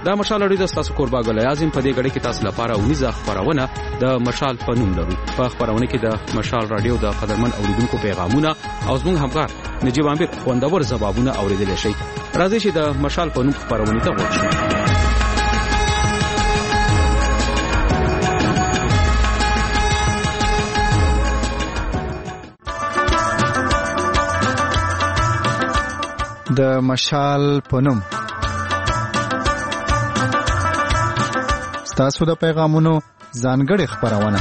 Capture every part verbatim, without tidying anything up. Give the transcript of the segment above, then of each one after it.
دا مشال اړیدو تاسو کوربا ګل اعظم په دې غړي کې تاسو لپاره ونیزه خبرونه د مشال په نوم لرو. په خبرونه کې د مشال رادیو د قدرمن اوریدونکو پیغامونه او زموږ همکار نجیب عامر خوندور ځوابونه اوریدل شي. راځي چې د مشال په نوم خبرونه ته ورشو. د مشال په نوم ستاسو د پیغامونو ځانګړې خبرونه.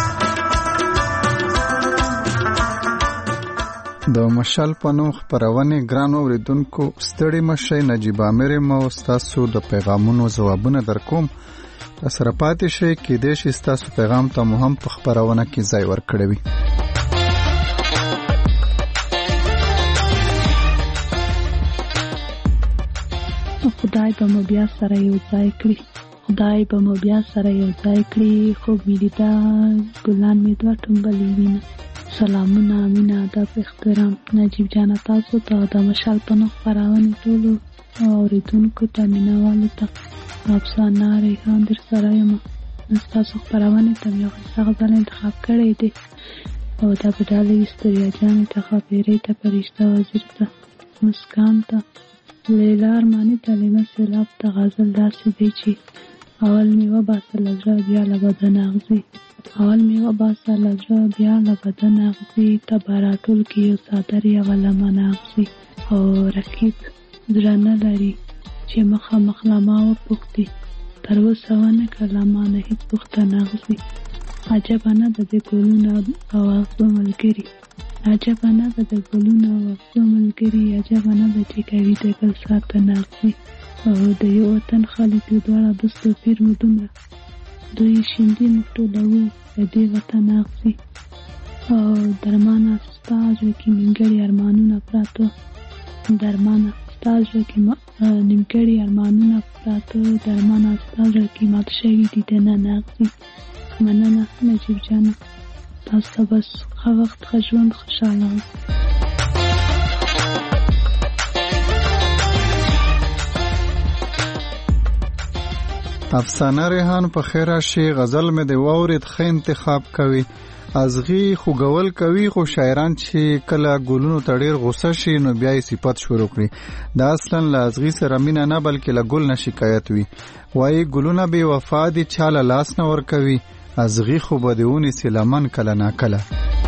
د مشال په نوم خبرونه ګران اوریدونکو ستړي مشه نجیب عامر مو ستاسو د پیغامونو ځوابونه درکوم. سره پاتې شئ کې د شي ستاسو پیغام ته مهم په خبرونه کې ځای ورکړوي. خدای به مو بیا سره یو ځای کړي خدای به مو بیا سره یو ځای کړي خوب مې لیدا ګلان مې دوه ټومبلې وینه. سلامونه مینه ادب احترام نجیب جان تاسو ته د مشال په نوم خپرونه ټولو اوریدونکو ته مینوالو ته افسانه ریحان در سره یم. تاسو خپرونه ته یو څه غزل انتخاب کړی دی او دا په ډالۍ استریا جان ته خبرې ته پرشته وزیر ته مسکان ته لیلا ارمانی تعلیمه سیلاب تا غزل داسې دی چې اول میوه باسه لزره بیا لبدن اغزی اول میوه باسه لزره بیا لبدن اغزی تبارا ټول کې یو صادر یا ولمن اغزی او رقیب زړه نه لري چې مخه مخلما وپوښتي تر اوسه ونه کلمه نه هیڅ پوښتنه اغزي. عجبه نه ده د ګلونو او اغزو ملګري عجبه نه ده د ګلونو او اغزو ملګري عجبه نه ده چې کوي د ګل ساتنه اغزي او د یو وطن خلک یو دواړه بس توپیر مو دومره دوی شیندي موږ ټولوو د دې وطن اغزي او درمانه ستا زړه کې نیمګړي ارمانونه پراته درمانه ستا زړه کې نیمګړي ارمانونه پراته درمانه ستا زړه کې مات شوي دي دننه اغزي. مننه نجیب جانه تاسو ته بس ښه وخت ښه ژوند خوشحاله اوسئ. افسانه ریحان په خیر راشي غزل مې د واورید ښه انتخاب کوي. ازغي خوګول کوي خو شاعران چې کله ګلونو ته ډېر غوسه شي نو بیا یې صفت شروع کړي. دا اصلا له ازغي سره مینه نه بلکې له ګل نه شکایت وي. وایي ګلونه بې وفا دي چاله لاس نه ورکوي ازغي خو به دې ونیسي لمن کله ناکله.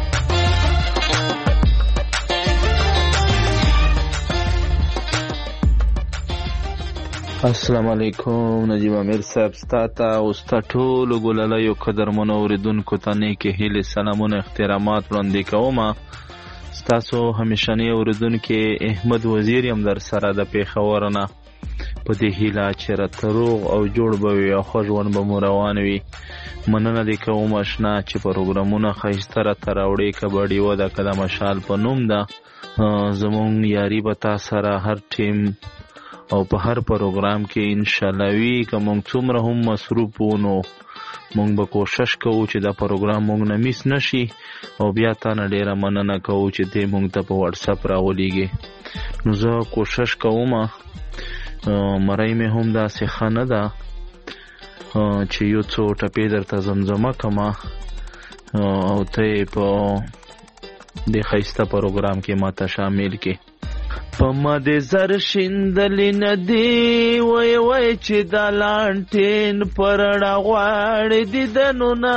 السلام علیکم نجیب عامر صاحب ستاته او ستا ټولو ګللیو قدرمنو اوریدونکو ته نیکې هیلې سلامونه احترامات وړاندې کوم. ستاسو همیشنی اوریدونکی احمد وزیر یم در سره د پېښور نه په دې هیله چې راته روغ او جوړ به وي او ښه ژوند به مو روان وي. مننه دې کوم اشنا چې پروګرامونه ښایسته راته راوړې کبډي وده که د مشال په نوم ده زمونږ یاري به تا سره هر ټیم او په هر پروګرام کې انشاءالله وي. که مونږ څومره هم مصروف وو نو مونږ به کوشش کوو چې دا پروګرام مونږ نه میس نشي او بیا تا نه ډېره مننه کوو چې دې مونږ ته په واتساپ راولېږې. نو زه کوشش کوم مرۍ مې هم داسې ښه نه ده چې یو څو ټپې درته زمزمه کړمه او ته یې په دې ښایسته پروګرام کې ماته شامل کړې. په ما دې زر شیندلې نه دي وای وای چې دا لانټین پر رڼا غواړي دیدنونه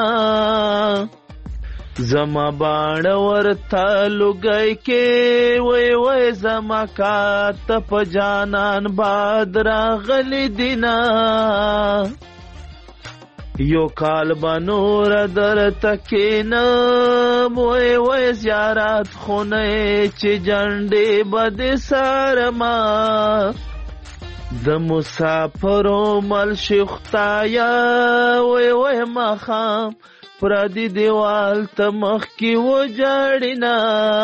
زما باڼه ورته لوګی کې وای وای زما کاته په جانان باد راغلی دینا یو کال به نور درته کینم وای وای زیارت خونه چې جنډې به دې سرما د مسافرو مل شي خدایه وای وای ماښام پردي دیوال ته مخکې وجاړینا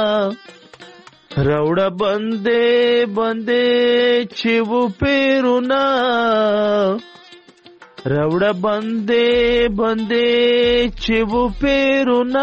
راوړه بندې بندې چې و پیرونا راوړه بندې بندې چې و پیرونا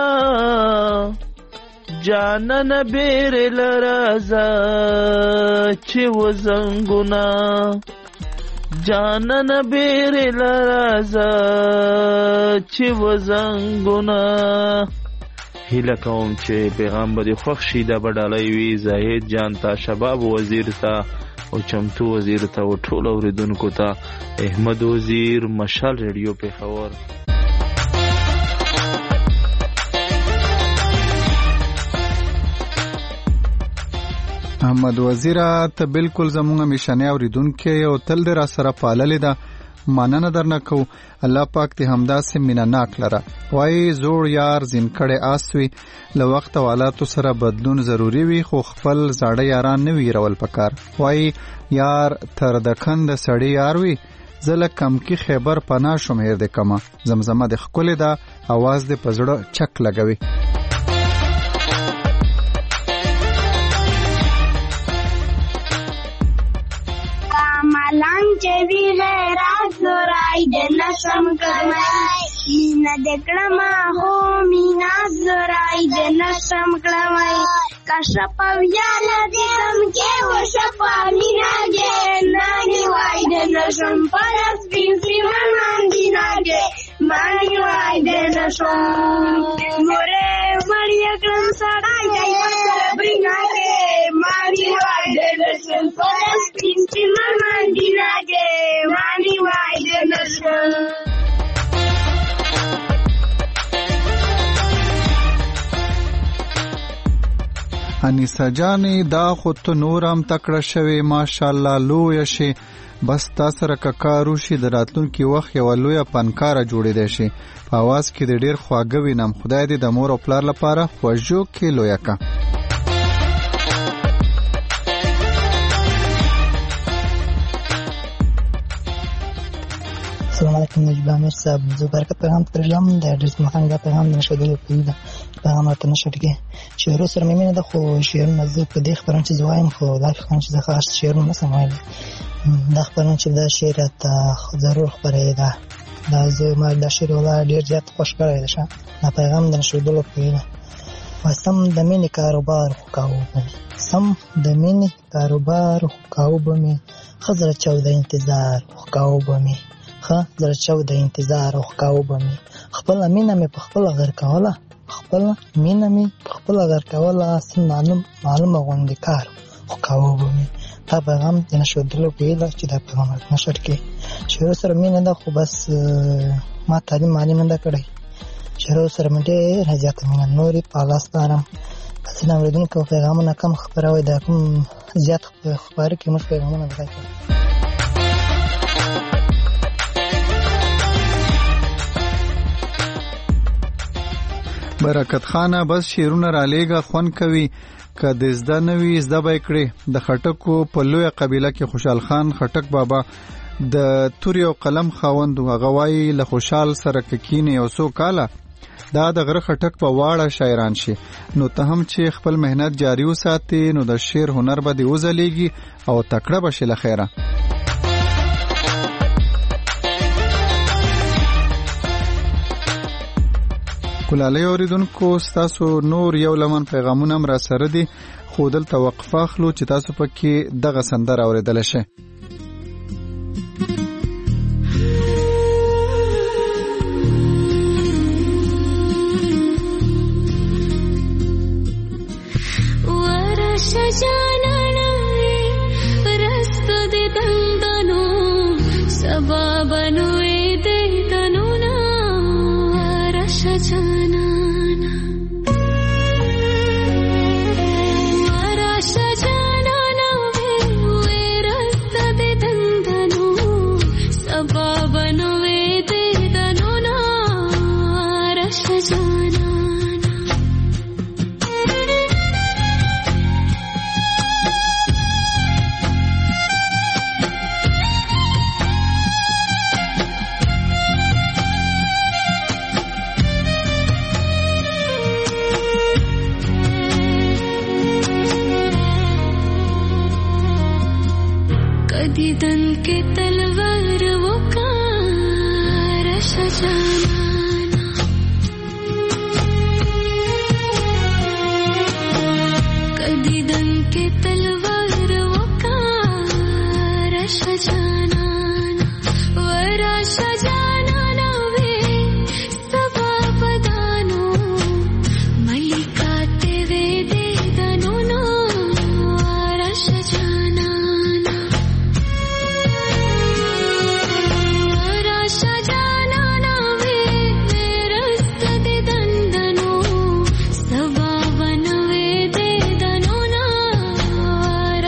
جانان بیر لرازا چې و زنګونا جانان بیرې لرازه چې وزنګونه. هیله کوم چې پیغام به دې خوښ شي. دا به ډالۍ وي زاهد جان ته، شباب وزیر ته او چمتو وزیر ته او ټول اوریدونکو ته. احمد وزیر، مشال ریډیو پېښور. احمد وزیره ته بالکل زمونږ میشنې اوریدونکې او تل دې را سره پاللې ده. مننه درنه کو. الله پاک دې همداسې مینه ناک لره. وایي زوړ یار زین کړی آس وي. له وخت او حالاتو سره بدلون ضروري وي، خو خپل زاړه یاران نه وي هېرول پکار. وایي یار تر د کند سړی یار وي. زه له کمکي خیبر پناه شم هېر دې کمه. زمزمه دې ښکلې ده، اواز دې په زړه چک لګوي. ملنګ چې وی غیرات زورای د نشم کړمای، مینا دکړما هو مینا زورای د نشم کړمای. کشپ ویال دې هم کې وشپا مینا دې نانی وای د نشم پرس پینسی من دینا دې مانی وای د نشم مورې مړیا کړم سړای دای برینا دې مانی وای د نشم پرس پینسی من دینا دې مانی وای د نشم. انیسا جانې دا خو ته نورم تکړه شوې، ماشاءالله لویه شي. بس تا سره که کار وشي د راتلونکي وخت یوه لویه فنکاره جوړېدی شي. په اواز کې د ډېر خواږه وینم. خدای دې د مور او پلار لپاره خوږو کې لویه که. السلام علیکم نجیب امیر صاحب. زه برکت پیغام ترجم د اډرس مخان دا پیغام د نشودلو په ده پیغام ته نشټ کې شعر سره مې نه ده، خو شعر مزه په دې خبرن چې زوایم، خو دا فکر چې زه خاص شعر نه سمایم. دا خبرن چې دا شعر ته ضرور خبره ده. دا زه ما دا شعر ولا ډیر زیات خوش کړی ده. دا پیغام د نشودلو په ده. وسم د مینې کاروبار کاوه به سم د مینې کاروبار کاوه به می خزر چاو د انتظار کاوه به می خا زر چاو د انتظار او خکاو بمي. خپل مینه مې په خپل غر کوله، خپل مینه مې په خپل غر کوله. سم معلوم معلومه غونډې کار خکاو بمي. دا پیغام د نشودلو په ده چې دا پیغام نشر کې شعر سره مینه ده، خو بس ما تعلیم معلومه ده کړی. شعر سره مې ډېر زیاته مینه نورې په لاس دارم. ځینې اورېدونکو پیغامونه کم خپروي، دا کوم زیات خبرې کې موږ پیغامونه ځای کوي. برکت خانه بس شیرونه را لیږه خوند کوي. که د زده نه وي زده به یې کړې. د خټکو په لویه قبیله کې خوشحال خان خټک بابا د تورې او قلم خاوند و. هغه وایي له خوشحال سره که کینې یو څو کاله دا د غره خټک په واړه شاعران شي. نو ته هم چې خپل مهنت جاری وساتې نو د شعر هنر به دې وځلیږي او تکړه به شې له خیره. کلالی اوریدونکو ستاسو نور یو لمن پیغامونه هم را سره دي، خو دلته وقفه اخلو چې تاسو پکې دغه سندره اوریدلی شئ. ورشه جانانه رستو د دندانو سبابنو د دنونا ورشه جانانه ورشه جانانه رستو د دندانو سبابنو د دنونا ورشه جانانه دیدن کے تلوار وہ کار شجانا دیدن کے تلوار وہ کار شجانا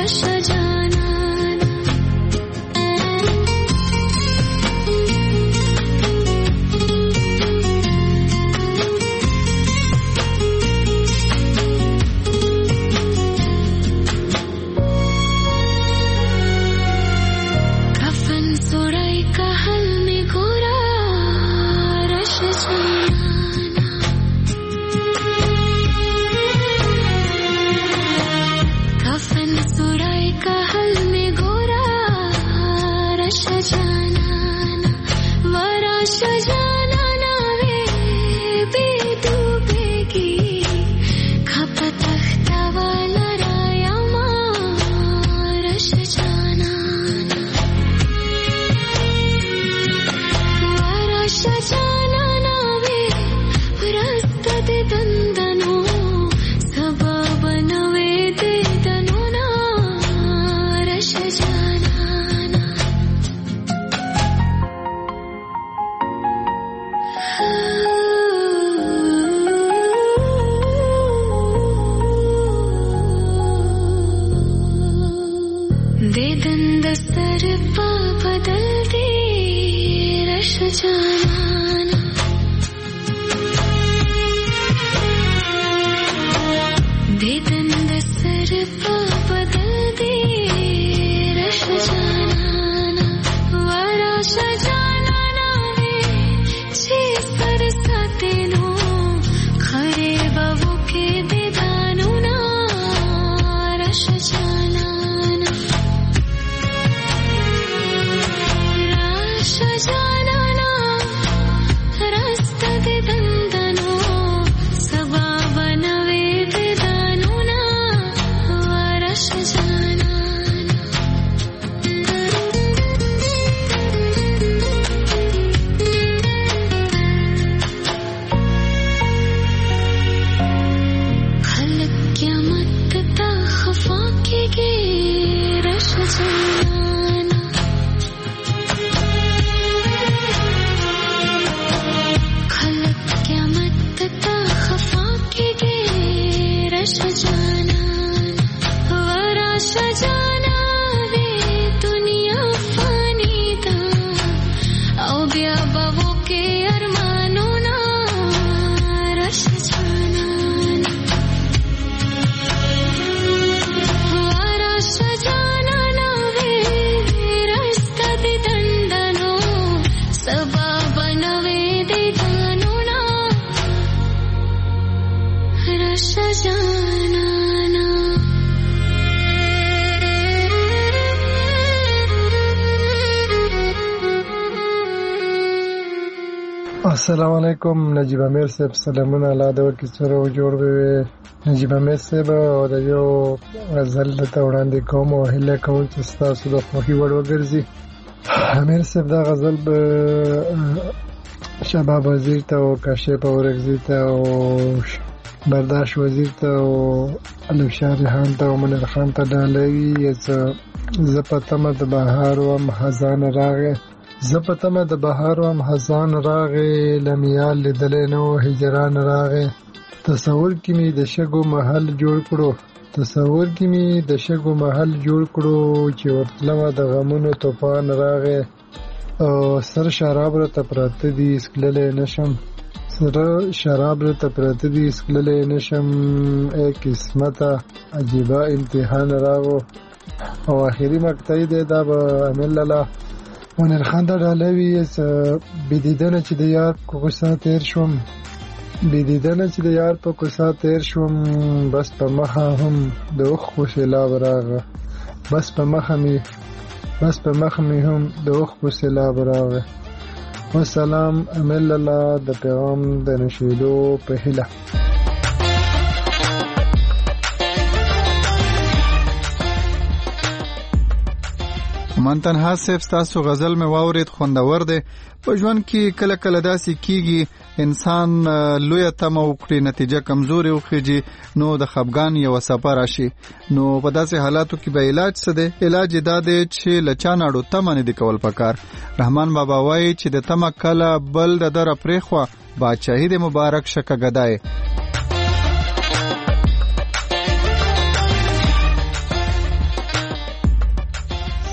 السلام علیکم. نجیب امیر صاحب سلامونه. الله دې وکړي سره جوړ وي. نجیب امیر صاحب او د یو غزل ته وړاندې کوم او هیله کوم چې تاسو د خوښي وړ وګرځي. امیر صاحب دا غزل به شباب وزیر ته او کاشف اورګزی ته او برداشت وزیر ته او الف شاه ریحان ته او منیر خان ته ډالوي. زه په تمه د بهار وم خزان راغې زه په تمه د بهار وم خزان راغې لمیال لیدلی نه و هجران راغې. تصور کې مې د شګو محل جوړ کړو تصور کې مې د شګو محل جوړ کړو چې ورتلمه د غمونو طوفان راغې. او سر شراب راته پراته دي اسکللی نشم سر شراب راته پراته دي اسکللی نشم. ای قسمته عجیبه امتحان راغو. او آخري مقطعی دی دا به امین لاله منیر خان ته ډالوي. بېدیدنه چې د یار په غوسه تیر شوم بېدیدنه چې د یار په کوڅه تیر شوم. بس په مخه هم د اوښکو سیلاب راغه بس په مخه مې بس په مخه مې هم د اوښکو سیلاب راغه. والسلام امین لاله د پیغام د نشیدو په هیله. من تنها صاحب تاسو غزل مې واورید خوندور دی. په ژوند کې کله کله داسې کیږي انسان لویه تمه وکړي نتیجه کمزوري وخیږي نو د خفګان یوه څپه راشي. نو په داسې حالاتو کې به علاج څه دی؟ علاج یې دا دی چې له چا نه اړو تمه نه دي کول پکار. رحمان بابا وایي چې د تمه کله بل د دره پرېښوه بادشاهي د مبارک شکه ګدای.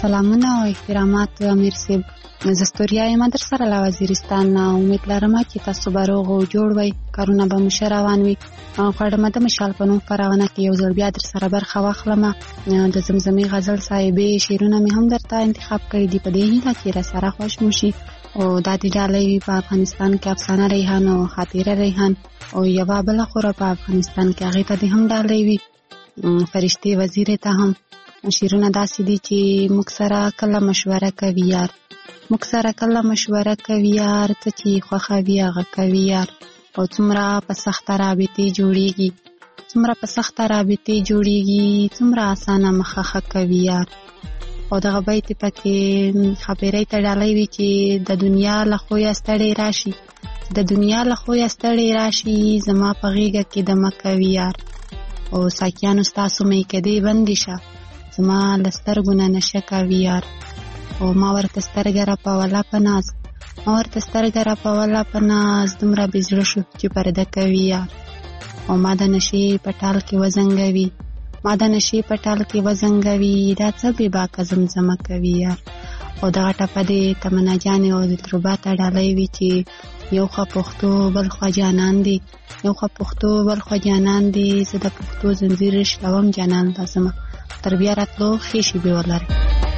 سلامونه او احترامات امیر صاحب. زه ستوریا یم در سره له وزیرستان نه. امید لرم چې تاسو به روغ او جوړ وئ، کارونه به مو ښه روان وي. غواړم د مشال په نوم خپرونه کې یو ځل بیا در سره برخه واخلم. د زمزمې غزل صاحبې شعرونه مې هم درته انتخاب کړي دي، په دې هیله چې را سره خوښ مو شي. او دا د ډالۍ په افغانستان کې افسانه ریحان او خاطره ریحان، او یوه بله خوره په افغانستان کې هغې ته دې هم ډالۍ وي، فرشتې وزیرې ته هم. شعرونه داسې دي چې موږ سره کله مشوره کوي یار، موږ سره کله مشوره کوي یار، ته چې خوښوي هغه کوي یار. او څومره په سخته رابطې جوړېږي، څومره په سخته رابطې جوړېږي، څومره اسانه مخه ښه کوي یار. او دغه بیت پکې خبرې ته ډالۍ وي چې د دنیا له خویه ستړی راشي، د دنیا له خویه ستړی راشي، زما په غېږه کې دمه کوي یار. او ساقیانو ستاسو میکدې بندې شه، زما له سترګو نه نشه کوي یار. او ما ورته سترګه رپوله په ناز، ما ورته سترګه رپوله په ناز، دومره بې زړه شو چې پرده کوي یار. او ما د نشې په ټال کې وزنګوي، ما د نشې په ټال کې وزنګوي، دا څه بې باکه زمزمه کوي یار. او دغه ټپه د تمنا جانې او د تربا ته ډالۍ وي چې یو خوا پښتو بل خوا جانان دی، یو خوا پښتو بل خوا جانان دی، زه د پښتو زنځیر شلوم جانان لازمه، تر بیا راتلو ښې شېبې ولرئ.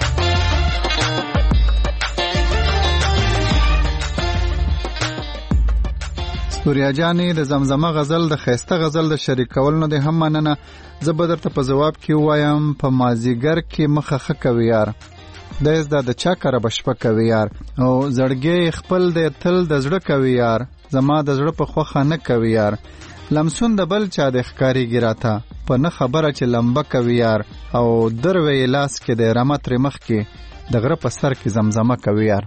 ستوریا جانې د زمزمه غزل د ښایسته غزل د شریک کولو نه دې هم مننه. زه به درته په ځواب کې ووایم په مازدیګر کې مخه ښه کوي یار، دی زده د چا کره به شپه کوي یار. او زړګی خپل دی تل د زړه کوي یار، زما د زړه په خوښه نه کوي یار. لمسون د بل چا د ښکارېږي راته، په نه خبره چې لمبه کوي یار. او دروی لاس کې د رمه ترې مخ کې د غره په سر کې زمزمه کوي یار.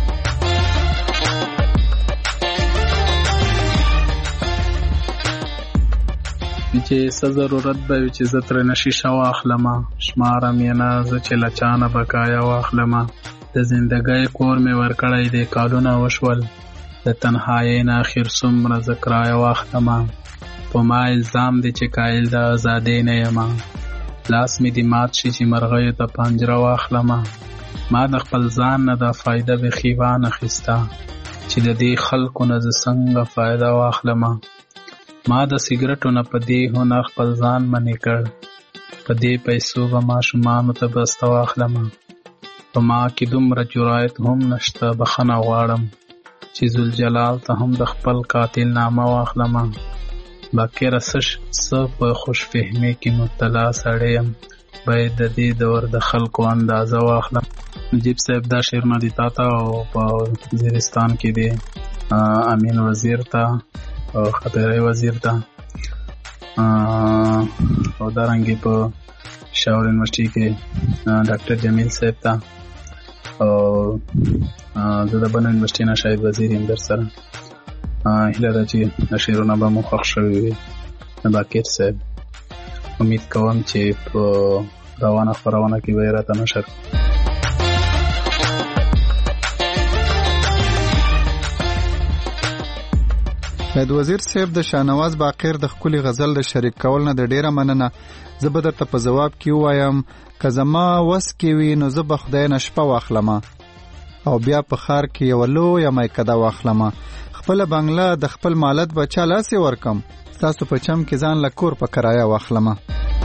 چې څه ضرورت به وي چې زه ترېنه شیشه واخلمه، شمارم یې نه زه چې له چا نه بقایا واخلمه. د زندګۍ کور مې ورکړی دی کالونه وشول، د تنهایۍ نه اخر څومره زه کرایه واخلمه. په ما الزام دی چې قایل د ازادۍ نه یمه، لاس مې دې مات شي چې مرغیو ته پنجره واخلمه. ما د خپل ځان نه د فایده بیخي وانخیسته، چې د دې خلکو نه زه څنګه فایده واخلمه. ما د سیګرټو نه په دې هنر خپل ځان منې کړ، په دې پیسو به ماشومانو ته بسته واخلمه. په ما کې دومره جرایت هم نشته، بخښنه غواړم چې ذوالجلال ته هم د خپل قاتل نامه واخلمه. باقیره څه په خوش فهمۍ کې مبتلا سړی یم، باید د دې دور د خلکو اندازه واخلم. نجیب صاحب دا شعرونه دي تا ته او په وزیرستان کې دی امین وزیر ته او خطرې وزیر ته، او دارنګې په شاور یونیورسټي کې ډاکټر جمیل صاحب ته، او زه د بنو یونیورسټي نه شاید وزیر یم در سره. هیله ده چې د شعرونه به مو خوښ شوي وي. باقر صاحب امید کوم چې په روانه خپرونه کې به یې راته نشر. سید وزیر صاحب د شاهنواز باقر د ښکلي غزل د شریک کول نه د ډیره مننه. زه به درته په ځواب کې ووایم که زما وس کې وي نو زه به خدای نه شپه واخلمه، او بیا په ښار کې یوه لویه میکده واخلمه. خپله بنګله د خپل مالت به چا لاسې ورکم، ستاسو په چم کې ځان له کور په کرایه واخلمه.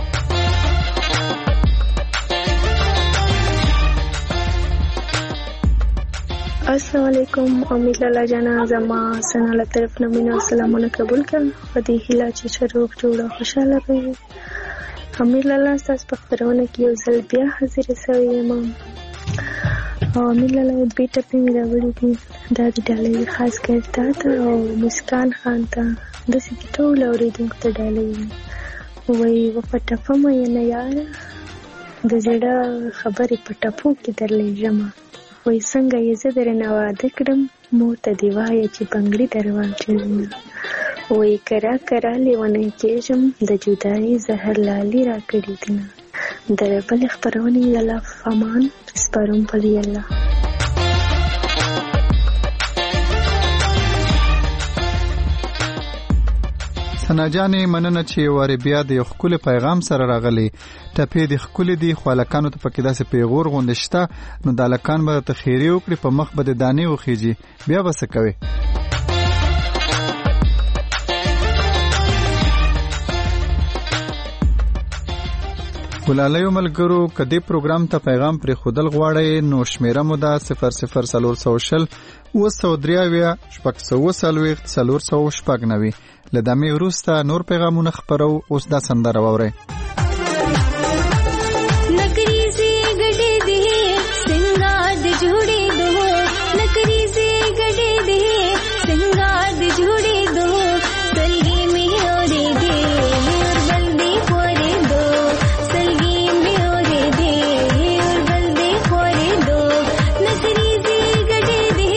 السلام علیکم. امید لاله جانا زما سنا له طرف نه مینا سلامونه قبول کړه. په دې هیله چې شروع جوړه خوشاله وي. امید لاله تاسو په خبرونه کې یو ځل بیا حاضر شوی یم. او امید لاله دې ټپې مې راوړې دي، دا د ډالۍ خاص کر تا ته او مسکان خان ته، داسې چې ټول اورېدونکو ته ډالۍ وایي و په ټپه مې نه یاره، د زړه خبرې په ټپو کې درلېږمه. وای څنګه یې زه درنه واده کړم، مور ته دې وایه چې بنګړي در واچوینه. وای کرا کرا لیونی کېږم، د جدایي زهر لالي راکړي دینه. د بلې خپرونې د الله فامان سپارم پلی الله. ثنا جانې مننه چې واره بیا د خپل پیغام سره راغلی. ټپې د خپل دی خلکانو ته پکې داسې پیغور غونډه شته نو د لکان به ته خیری وکړي په مخ به د دانې وخیږي بیا وسه کوي. ولالیو ملګرو کدی پروګرام ته پیغام پر خودل غواړي نو شمیره مو ده صفر صفر سلور سو شل و سو دریاویا شپږ سو سلويخت سلور سو شپږ نوي لدامي وروسته نور پیغامونه خبرو اوس دا سندره ووري. نکری سے گڈے دے سنگار دے جوڑے دو نکری سے گڈے دے سنگار دے جوڑے دو سلگی میں اورے دے اور بلدی خورے دو سلگی میں اورے دے اور بلدی خورے دو نکری سے گڈے دے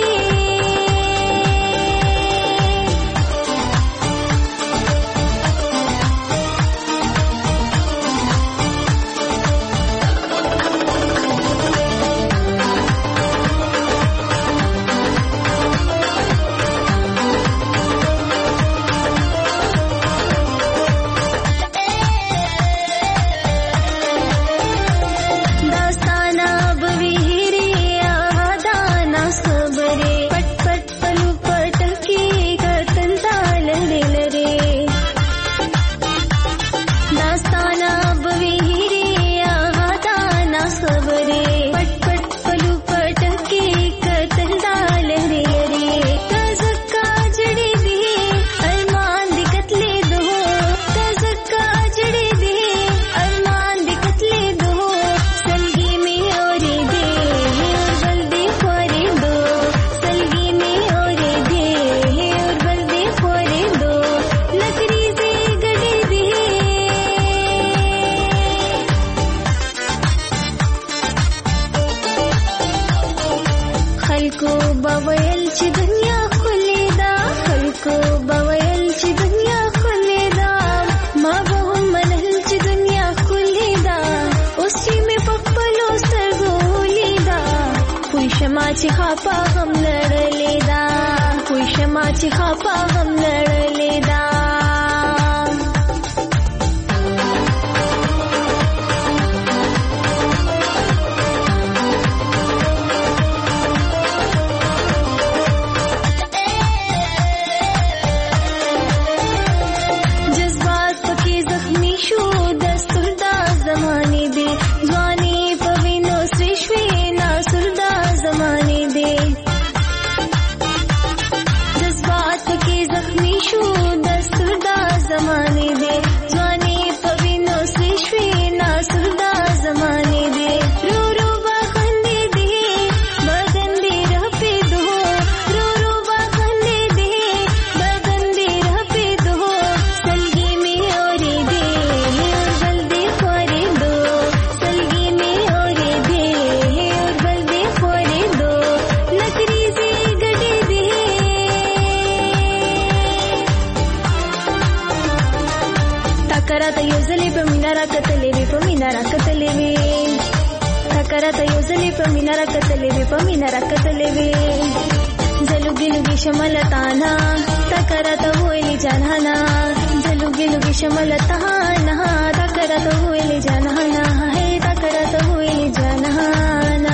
چې خپا غم لړلې دا کوئی شمع چې خپا غم لړلې دا جذبات پکې زخمی شو دستور دا زمانه دی ځواني په وینو سوي شوي ناسور دا زمانه دی جذبات پکې زخمی شو دستور دا زمانه دی ځواني په وینو سوي شوي ناسور دا زمانه دی رو رو باخندې دی بدن دی رپې دو رو رو باخندې دی بدن دی رپې دو سلګي می اورې دی اور بل دی خورې دو سلګي می اورې دی اور بل دی خورې دو نکري زی ګډې دی تکرا ته یو ځلې په مینا را کتلې وې په مینا را کتلې وې تکرا ته یو ځلې په مینا را کتلې وې په مینا را کتلې وې زلوګي لوګي شملتانا تکرا ته وېلې جانانا زلوګي لوګي شملتانا تکرا ته وېلې جانانا هي تکرا ته وېلې جانانا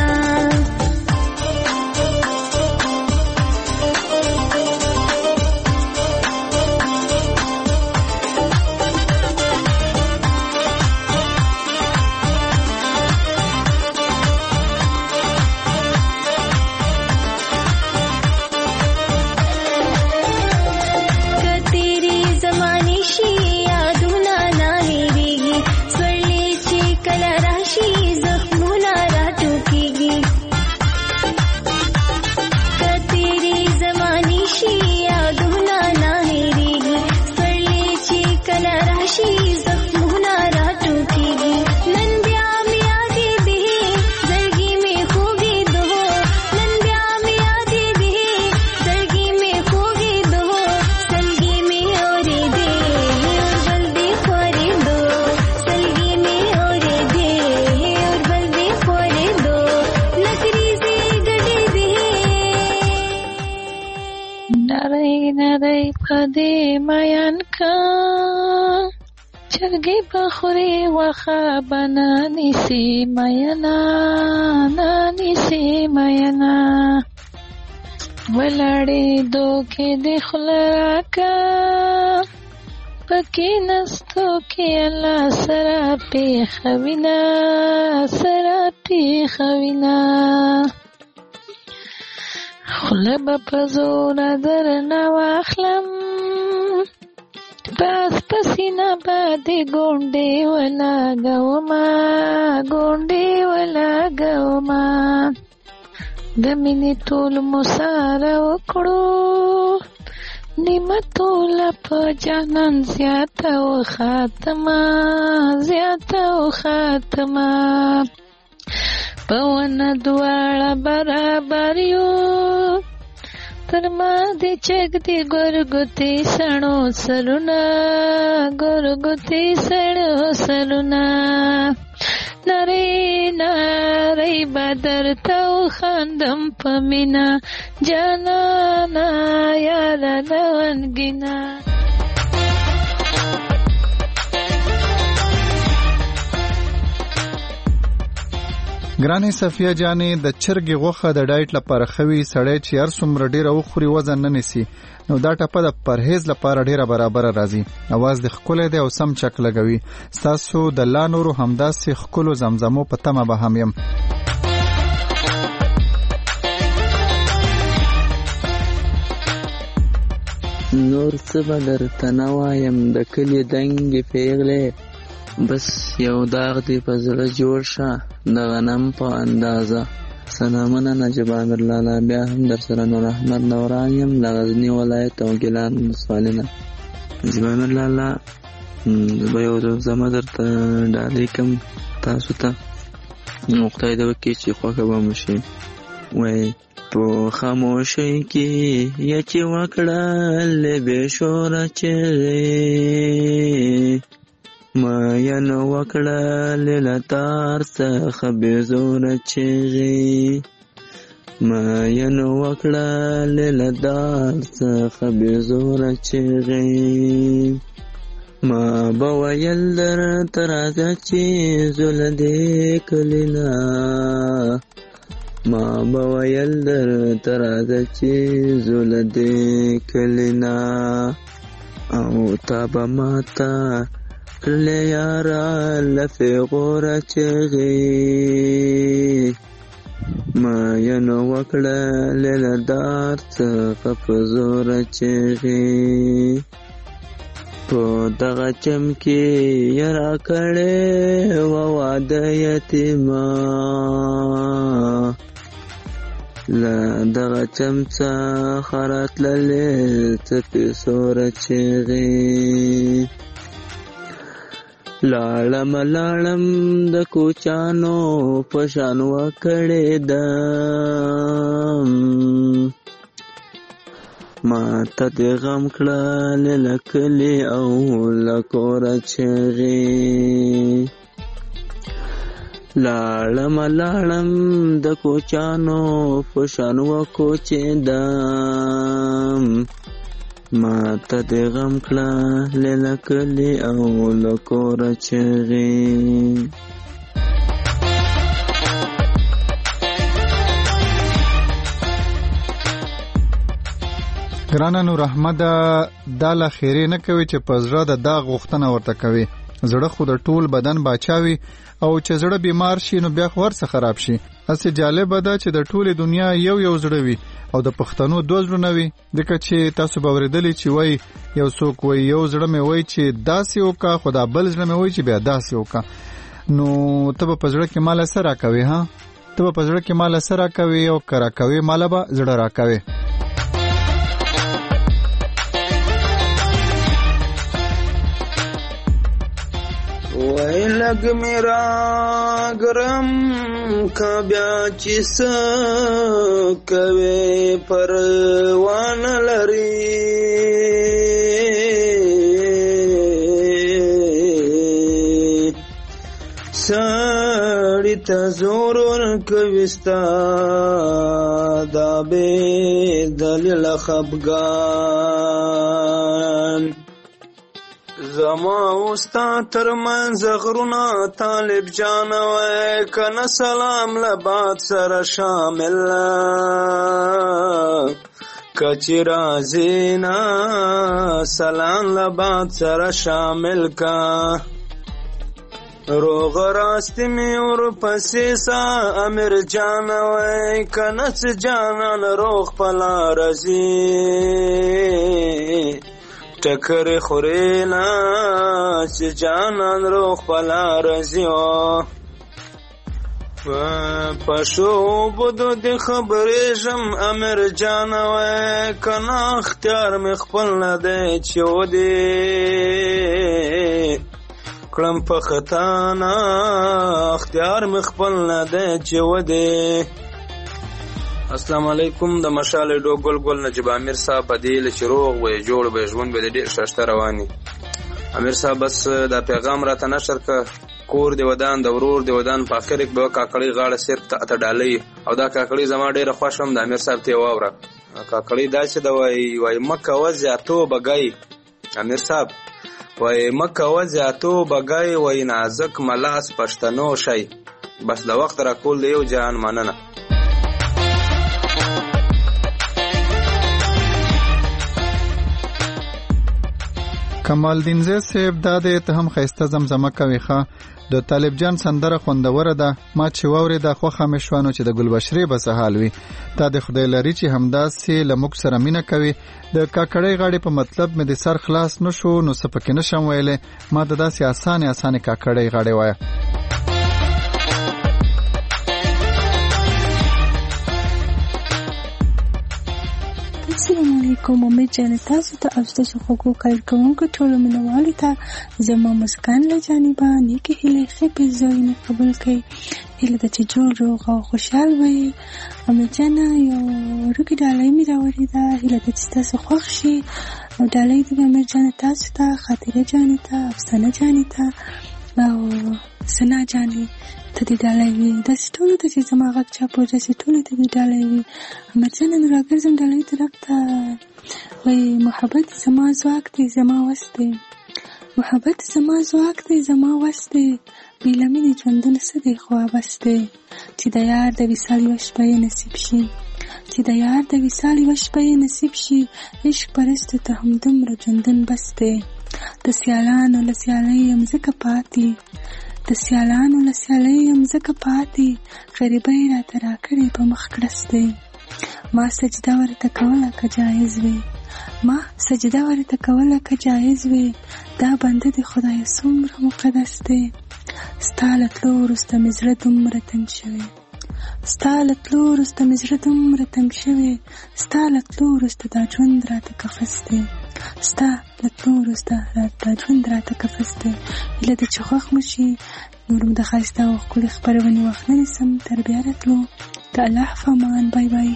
کتیری زمانی شی یادونه نه هېریږي سورلې چې کله دې میان کا چرګې بخوري وخه بنا نیسی مینا نا نیسی مینا ولاړې دوکې دې خلاکا پکې نستو کې الله سره پیښوینا سره پیښوینا خوله به په زوره درنه واخلم پس پسینه باندې ګونډې ولګومه ګونډې ولګومه د مینې ټول مو ساره وکړو نیمه ټوله په جانان زیاته و خاتمه زیاته و خاتمه په ونه دواړه برابر یو تر ما دې چک دې ګورګوتې سړو سرونه ګورګوتې سړو سرونه نری نری بدر تو خندم په مینا جانانا یاره لونګینا ګرانې صفیه جانې د چرګې غوښه د ډایټ لپاره خوي سړی چې هر څومره ډیره وخوري وزن نه نیسي نو دا ټپه د پرهیز لپاره ډیره برابر راځي اواز د ښکلی دی او سم چک لګوي ستاسو د لا نورو همداسې ښکلو زمزمو په تمه به هم یم نور څه به درته نه وایم د کلي دنګې پیغلې بس یو داغ دی په زړه جوړ شه د غنم په اندازه سلامونه نجیب امیر لالا بیا هم در سره نور احمد نوران یم له غزني ولایت او ګیلان ولسوالۍ نه نجیب امیر لالا به یو زما درته ډالۍ کم تاسو ته نو خدای دې وکړي چې خوښه به مو شي وایي په خاموشۍ کې یا چې وکړل بې شوره چغې ماین وکړه للتار څخه بې زوره چغې ماین وکړه للدار څخه بې زوره چغې ما به ویل درته راځه چې زوله دې کلي نه ما به ویل درته راځه چې زوله دې کلي نه او تا به ماته کړلې یاره لفې غوره چغې ماین وکړه لیلهدار څخه په زوره چغې په دغه چم کې یې راکړې وه واده یتیمه له دغه چم څخه راتللې څپې سوره چغې لاړم لاړم د کوچانو په شان وکړې دم ما ته دې غم کړل له کلي او له کوره چغې لاړم لاړم د کوچانو په شان وکوچېدم ما ته دې غم کړل له کلي او له کوره چغې ګرانه نور احمد دا له خیرې نه کوي چې په زړه د داغ غوښتنه ورته کوي زړه خو د ټول بدن باچاوي او چې زړه بیمار شي نو بیا خو ورڅ خراب شي هسې جالبه ده چې د ټولې دنیا یو یو زړه وي او د پښتنو دوه زړونه وي ځکه چې تاسو به اورېدلي چې وایي یو څوک وایي یو زړه مې وایي چې داسې وکړه خو دا بل زړه مې وایي چې بیا داسې وکړه نو ته به په زړه کې ماله څه راکوې ها ته به په زړه کې ماله څه راکوې او که راکوې ماله به زړه راکوې وای لګ میرا ګرم کا بیا چې څه کوي پروان لري سړی ته زور ورکوي ستا دا بې دلیله خفګان زما اوستا ترمنځ غرونه طالب جانه وای کنه سلام له باد سره شامل کچی راځي نه سلام له باد سره شامل کا روغ راستی می ورپسې سا امیر جان وای کنه څه جانان روغ پلا رځي ټکر خوري نه چې جانان روغ پلا رځي پښو بدو د خبرې جم امیر جان وای کنه اختیار می خپل نه دی چې ودی کلم په خطا نه اختیار می خپل نه دی چې ودی. السلام علیکم. د مشال ډو ګل ګل نجیب امیر صاحب بدیل چې روغ وي جوړ به ژوند به ډیر شاشته رواني. امیر صاحب بس دا پیغام راته نشر ک کور دی ودان د ورور دی ودان په اخر کې به کاکړی غاړه سر ته ته ډالۍ او دا کاکړی زما ډیره خوښم د امیر صاحب ته واوره کاکړی دا چې دا وای وای مکه وزاتو بګای امیر صاحب وای مکه وزاتو بګای وای نازک ملاس پښتنو شي بس د وخت را کول دی یو جان مننه. کمال دین زه صاحب دا د ته هم خسته زمزمه کوي ښه د طالب جان سندره خوندوره ده ما چې ووري د خوخه مشوانو چې د ګلبشری به سهال وي تا د خدای لري چې همداسې لمک سره مینه کوي د کاکړی غاړي په مطلب مې د سر خلاص نشو نو سپکې نشم ویلې ما د داسې اسانه اسانه کاکړی غاړي وای. السلام علیکم. امید جان تاسو ته او تاسو خوږو کارکونکو ټول منوالو ته زما مسکان له جانبه نیکی هیله ښه پیزوینه قبول کړئ. هیله ده چې جوړ روغ او خوشحال وئ. امید جان یو ورکې ډالۍ مې راوړې ده هیله ده چې تاسو خوښ شي او ډالۍ دې امید جان تاسو ته خاطره جانې ته افسانه جانې ته او سنا جانې ته دې ډالۍ وي داسې ټولو ته چې زما غږ چاپو داسې ټولو ته دې ډالۍ وي. امید جان نو راګرځم ډالۍ طرف ته وایي محبت زما ځواک دی زما وس دی محبت زما ځواک دی زما وس دی بې له مینې ژوندونه څه دی خو عبث دی چې د یار د وصال یوه شپه یې نصیب شي چې د یار د وصال یوه شپه یې نصیب شي عشق پرستو ته همدومره ژوندون بس دی د سیالانو له سیالۍ یم ځکه پاتې د سیالانو له سیالۍ یم ځکه پاتې غریبۍ راته راکړې په مخ کړس دی ما سجده ورته کوله که جایز وي ما سجده ورته کوله که جایز وي دا بنده د خدای څومره مقدس دی ستا له تلو وروسته مې زړه دومره تنګ شوی ستا له تلو وروسته مې زړه دومره تنګ شوی ستا له تلو وروسته دا ژوند راته کفس دی ستا له تلو وروسته دا ژوند راته کفس دی. هیله ده چې خوښ مو شي نور هم د ښایسته او ښکلې خپرونې وخت نه نیسم تر بیا راتلو د الله په امان. بای بای.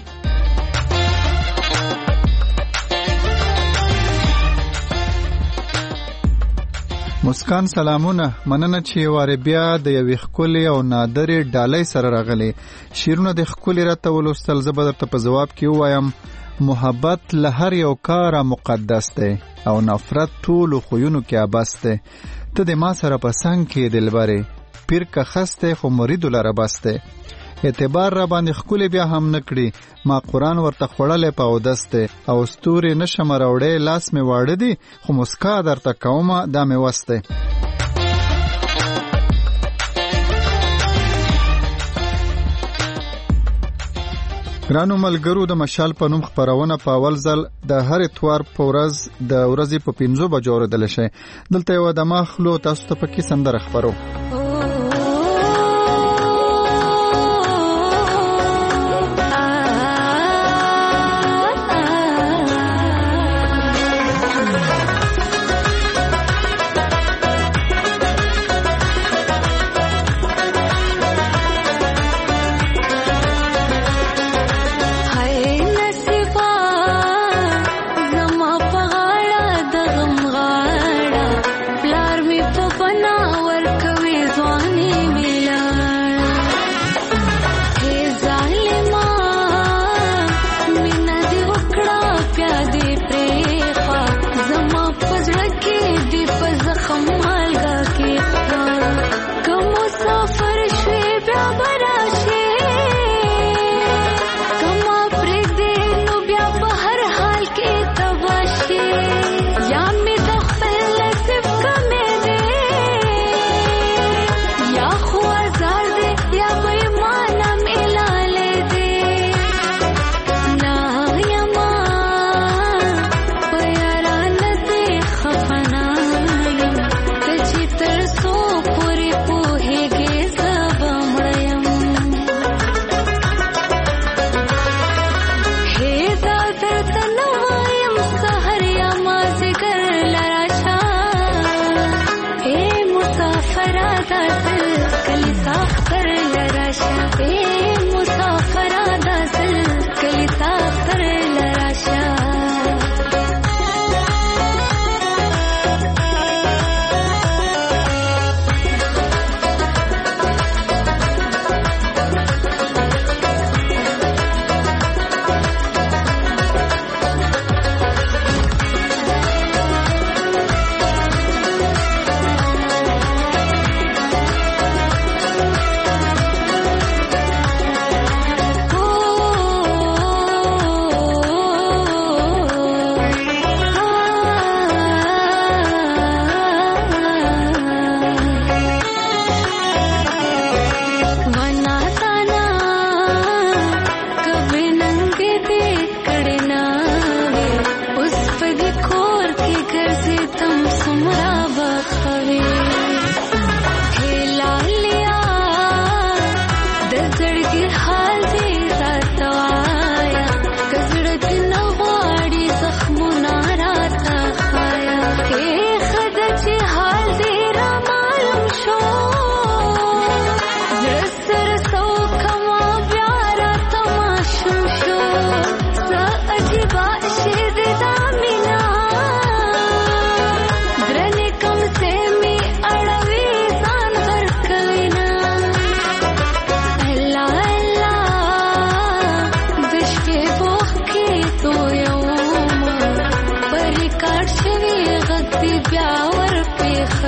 مسکان سلامونه مننه چې واره بیا د یوې ښکلې او نادرې ډالۍ سره راغلي شیرونه د ښکلې راته ولوستل زه به درته په ځواب کې ووایم محبت له هر یو کاره مقدس دی او نفرت ټولو خویونو کې عبث دی ته د ما سره په څنګ کې دلبرې پیر که خسته خو مریدو لره بس دی اعتبار را باندې ښکلې بیا هم نه کړي ما قرآن ورته خوړلی په اودس دی او ستورې نشم راوړی لاس مې واړه دي خو مسکا درته کومه دا مې وس دی. ګرانو ملګرو د مشال په نوم خپرونه په اول ځل د هر اتوار په ورځ د ورځې په پنځو بجو اورېدلی شئ. دلته یوه دمه خلو تاسو ته پکې سندره خپرو. پلار می په بنا ور کوي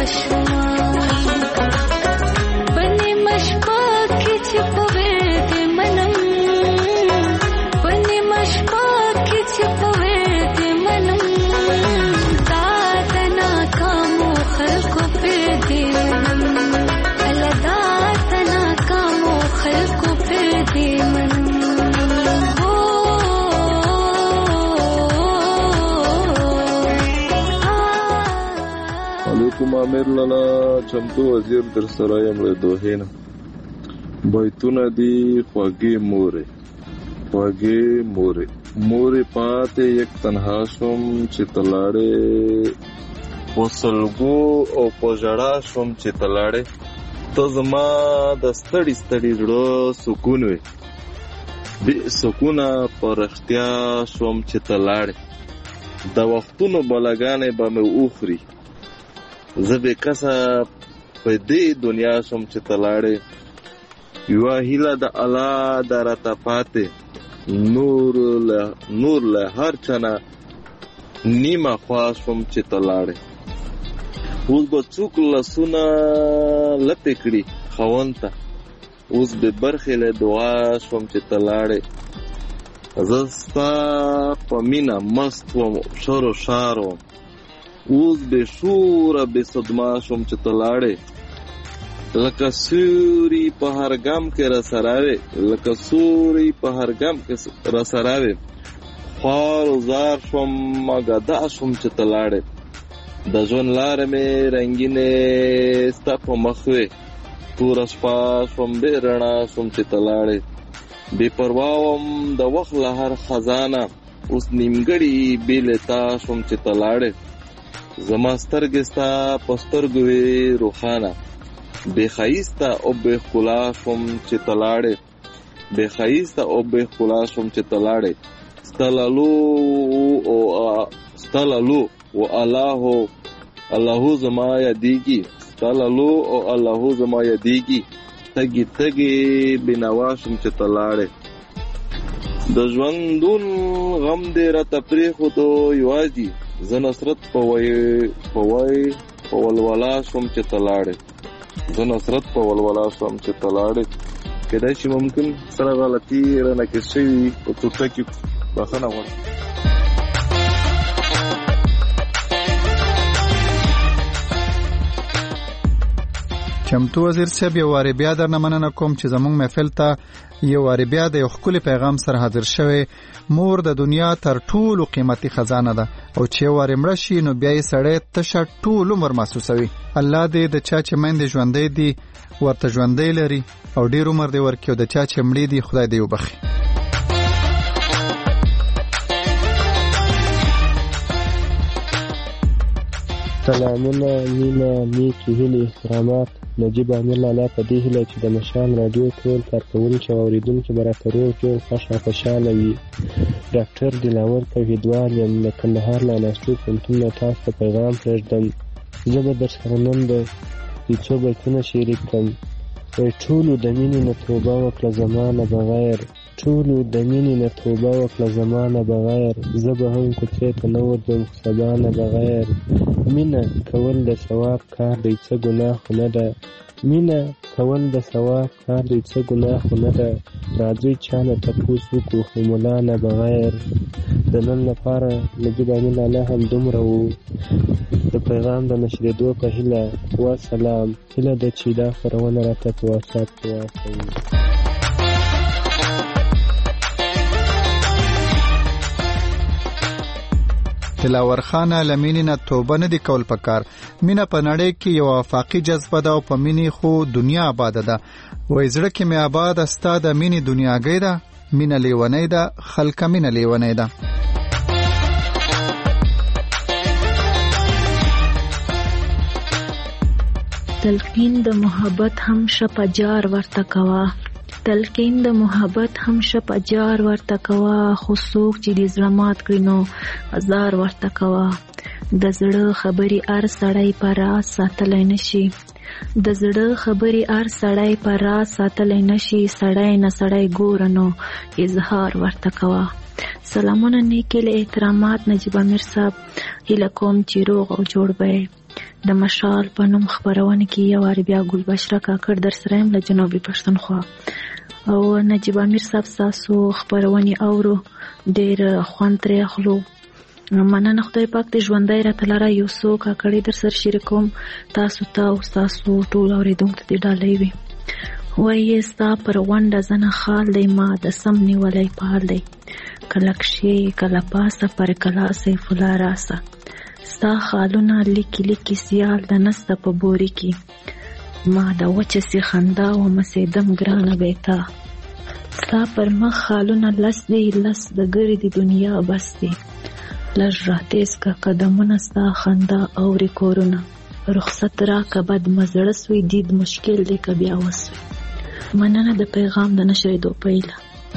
شوما بنې مشپا کې چې په ورد منم بنې مشپا کې چې په ورد منم تا د ناکامو خلقو پر دې منم الله دا د ناکامو خلقو پر دې منم علیکم امیر لالا چمتو وزیر در سره یم له دوحې نه بیتونه دي خوږې مورې خوږې مورې مورې پاتې یک تنها شوم چې ته لاړې په سلګو او په ژړا شوم چې ته لاړې ته زما د ستړي ستړي زړه سکون وې بې سکونه په رښتیا شوم چې ته لاړې د وختونو بلاګانې به مې وخوري زه بې کسه په دې دنیا شوم چې ته لاړې یوه هیله د الله ده راته پاتې نور له نور له هر چا نه نیمه خوا شوم چې ته لاړې اوس به څوک لاسونه لپې کړي خاوند ته اوس به برخې له دعا شوم چې ته لاړې زه ستا په مینه مست وم شر و شار وم اوس بې شوره بې صدما شوم چې ته لاړې لکه سیوري په هر ګام کې راسره وې لکه سیوري په هر ګام کې راسره وې خوار و زار شوم ګدا شوم چې ته لاړې د ژوند لارې مې رنګینې ستا په مخ وې توره شپه شوم بې رڼا شوم چې ته لاړې بې پروا وم د وخت له هر خزانه اوس نیمګړي بې له تا شوم چې ته لاړې زما سترګې ستا په سترګو وې روښانه بې ښایسته او بې ښکلا شوم چې ته لاړې بې ښایسته او بې ښکلا شوم چې ته لاړې ستا لالو او ستا لالو او اللهو اللهو زما یادېږي ستا لالو او اللهو زما یادېږي تږي تږي بېنوا شوم چې ته لاړې د ژوندون غم دې راته پرېښودو یوازې زه نصرت په وای په وای په ولولا شوم چې ته لاړې زه نصرت په ولولا شوم چې ته لاړې کېدای شي ممکن سره غلطي رانه کې شوي په ټوټه کې بخښنه غواړم چمتو وزیر صاحب یو وارې بیا درنه مننه کوم چې زموږ محفل ته یو وارې بیا د یو ښکلي پیغام سره حاضر شوی مور د دنیا تر ټولو قیمتي خزانه ده او چې یو وارې مړه شي نو بیا یې سړی تشه ټول عمر محسوسوي الله دې د چا چې میندې ژوندی دي ورته ژوندی لري او ډېر عمر دې ورکړي او د چا چې مړې دي خدای دې وبخي سلامونه مینه نیکې هیلې احترامات نجیب امیر لالا په دې هیله چې د مشال راډیو ټول کارکوونکي او اورېدونکي به راته روغ جوړ خوښ او خوشحاله وي ډاکټر دلاور توحیدوال یم د کندهار له ناستو پوهنتون نه تاسو ته پیغام پرېږدم زه به درسره نن د یو څو بیتونه شریک کړم ټولو د مینې نه توبه وکړه زما نه بغیر ټولو د مینې نه توبه وکړه زما نه بغیر زه به هم کوڅې ته نه ورځم خو سبا نه بغیر مینه کول د ثواب کار دی څه ګناه خو نه ده مینه کول د ثواب کار دی څه ګناه خو نه ده راځئ چا نه تپوس وکړو خو ملا نه بغیر د نن لپاره نجیب امیر لالا هم دومره و د پیغام د نشرېدو په هیله وسلام هیله ده چې دا خپرونه راته په واتساپ کې واستوي دلاور خانه لمینې نه توبه نه دی کول پکار مینه په نړۍ کې یو افاقي جذبه ده او په مینې خو دنیا آباد ده وای زړه کې مې آباد استا د مینې دنیاګۍ ده مینه لیونۍ ده خلک مینه لیونۍ ده تلقین د محبت هم شپجار ورته کوا تلقین د محبت هم شپجار ورته کوا خو څوک چې د زړه مات کړي نو هزار ورته کوا د زړه خبرې هر سړی په راز ساتلی نشي د زړه خبرې هر سړی په راز ساتلی نشي سړی نه سړی ګوره نو اظهار ورته کوا سلامونه نیکې له احترامات نجیب امیر صاحب هیله کوم چې روغ او جوړ به د مشال په نوم خبرونه کې یو وار بیا ګلبشره کاکړ در سره یم له جنوبي پښتونخوا. او نجیب امیر صاحب تاسو خبرونه اورو ډېر خوند ترې اخلو. مننه خدای پاک دې ژوندی راته لره یو څو کاکړې در سره شریکوم تاسو ته او تاسو ټول اورېدونکو ته ډالۍ وي. وایي ستا پر غونډه زنه خال دی ما د سم نیولی پال دی کله کښې کله پاسه پر کلا سیف الله راسه ستا خالونه لیکي لیکي سیال د نسته په بوري کې ما د وچه سي خندا ومسېدم ګرانه بیتا ستا پر مخ خالونه لس دی لس د ګردې دنیا بس دی لږ راتېز که قدمونه ستا خندا اورې کورونه رخصت راکه بد مزړه سوی دید مشکل دی که بیا وسوی. مننه د پیغام د نشریدو پیله.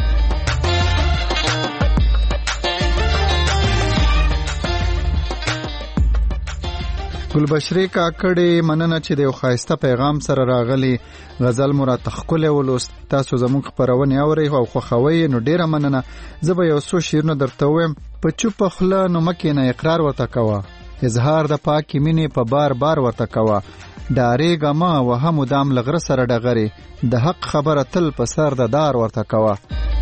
ګلبشرې کاکړې مننه چې د یو ښایسته پیغام سره راغلی غزل مو راته ښکلی ولوست. تاسو زموږ خپرونې اورئ او خوښوئ نو ډېره مننه. زه به یو څو شعرونه درته ووایم. په چوپه خوله نو مه کښېنه اقرار ورته کوه اظهار د پاکې مینې په بار بار ورته کوه ډارېږه مه وهه مدام له غره سره ډغرې د حق خبره تل په سر د دار ورته کوه.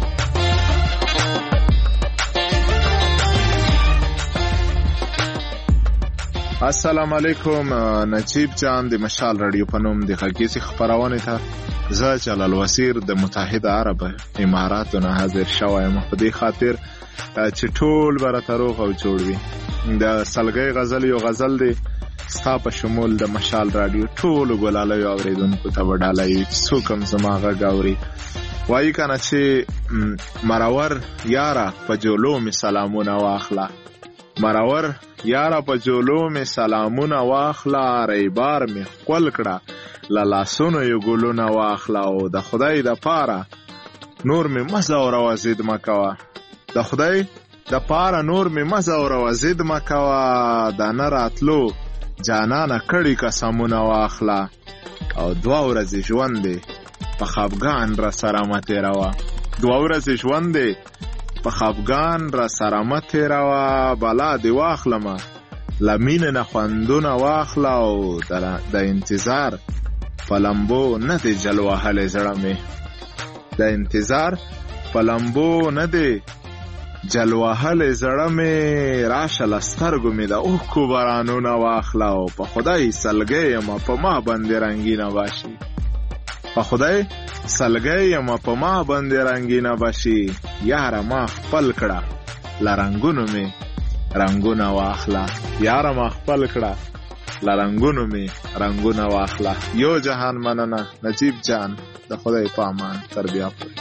السلام علیکم. نجیب جان د مشال رادیو په نوم د غږیزې خپرونې ته زه جلال وزیر د متحده عرب اماراتو نه حاضر شوی یم په دې خاطر چې ټول به راته روغ او جوړ وي. د سلګۍ غزل یو غزل دی ستا په شمول د مشال رادیو ټولو ګلالیو اورېدونکو ته به ډالۍ څوک هم زما غږ اوري. وایي که نه چې مرور یاره په جولو مې سلامونه واخله مرور یاره په جولو مې سلامونه واخله ریبار مې ښکل کړه له لاسونو یې ګلونه واخله او د خدای د پاره نور مې مه ځوروه ضد مه کوه د خدای د پاره نور مې مه ځوروه ضد مه کوه د نه راتلو جانانه کړي قسمونه واخله او دوه ورځې ژوند دی په خفګان را سره مه تېروه دوه ورځې ژوند دی په خفګان را سره مه تېروه بلا دې واخلمه له مینې نه خوندونه واخله او د انتظار په لمبو نه دی جل وهلی زړه مې د انتظار په لمبو نه دی جل وهلی زړه مې راشه له سترګو مې د اوښکو بارانونه واخله او په خدای سلګۍ یمه په ما باندې رنګینه باشي په خدای سلګۍ یمه په ما باندې رنګینه باشي یاره ما خپل کړه له رنګونو مې رنګونه واخله یاره ما خپل کړه له رنګونو مې رنګونه واخله. یو جهان مننه نجیب جان د خدای په امان تر بیا پورې.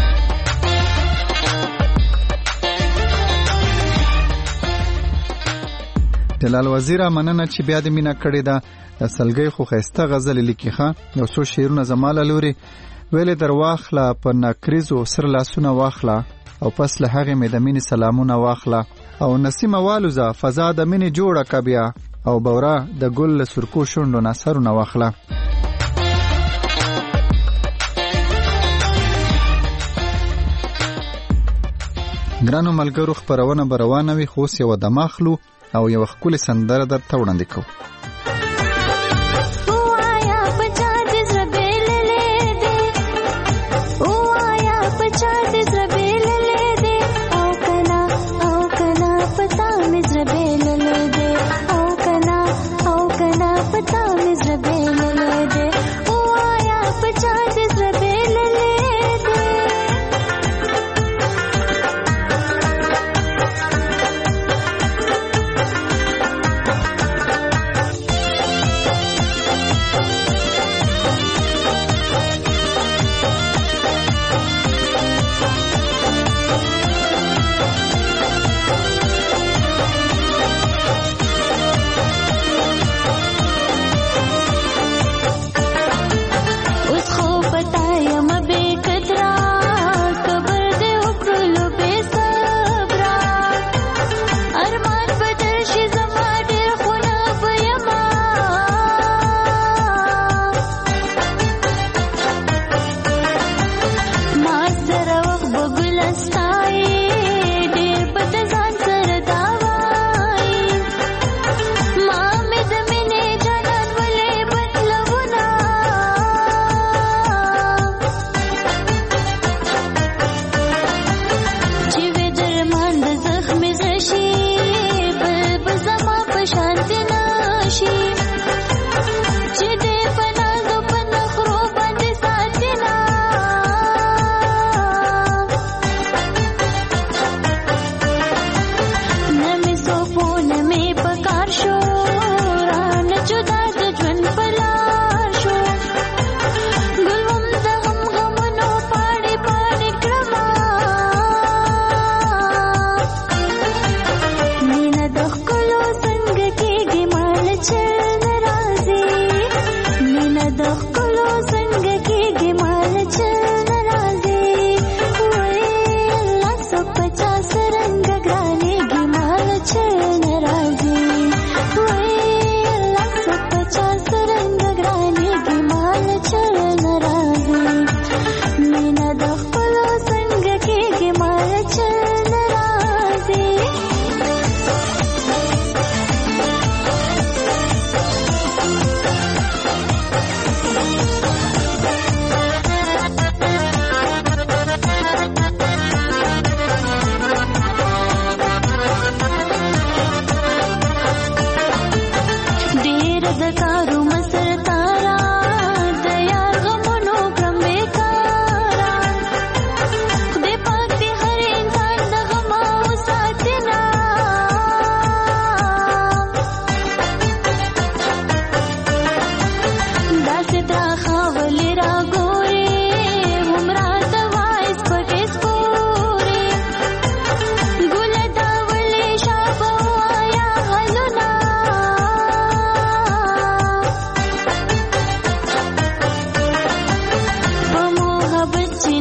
جلال وزیره مننه چې بیا د مینا کړې ده. د سلګۍ خو ښایسته غزل لیکي ښه یو څو شعرونه زما له لورې ویلې در واخله په نکریزو سر لاسونه واخله او پس له هغې مې د مینې سلامونه واخله او نسیمه والوزه فضا د مینې جوړه که بیا او بوره د ګل له سرکو شونډو نه سرونه واخله. ګرانو ملګرو خپرونه به روانه وي خو اوس یوه دمه اخلو او یوه ښکلې سندره درته وړاندې کوو.